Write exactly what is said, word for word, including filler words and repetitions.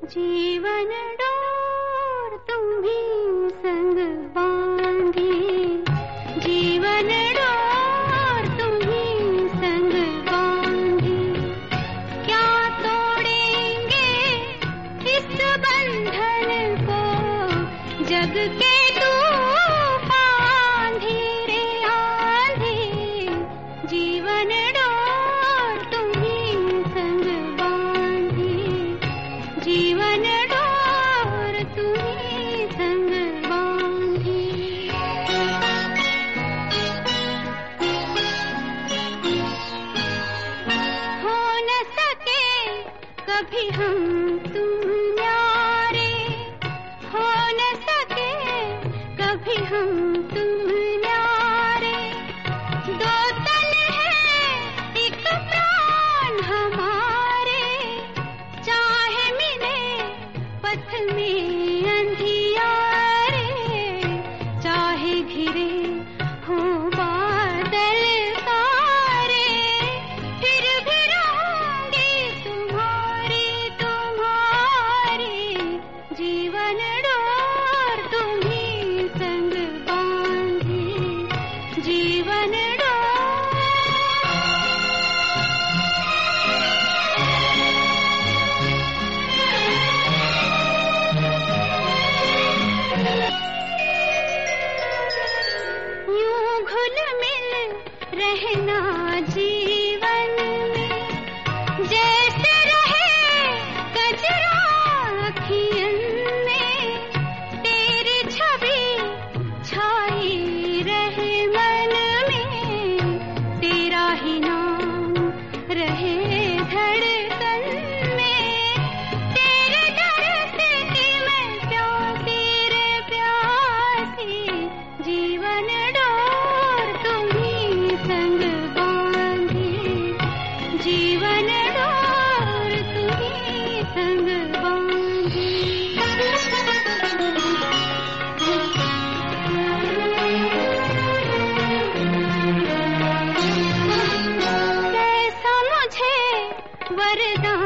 जीवन डोर तुम्ही संग बांधी, जीवन डोर तुम्ही संग बांधी। क्या तोड़ेंगे इस बंधन को जग के तूफान, धीरे आंधी। जीवन डोर तुम्ही संग बांधी, जीवन डोर तुम्ही संग बांधी। हो न सके कभी हम तुम न्यारे, हो न सके कभी हम तुम न्यारे। दो तन है एक प्राण हमारे, चाहे मिले पथ में अंधियारे, चाहे घिरे हो बादल तारे। फिर भी रहूंगी तुम्हारी तुम्हारी, जीवन डोर तुम्ही संग बांधी, जीवन यूं घुल मिल रहना जीवन में, जैसे रहे कजरा अखियन में। तेरी छवि छाई रहे मन में, तेरा ही नाम रहे धड़कन में। तेरे दर्द की मैं प्यासी रे प्यासी, जीवन डोर तुम्ही संग बांधी, जीवन डोर तुम्ही संग बांधी। कैसा मुझे वरदान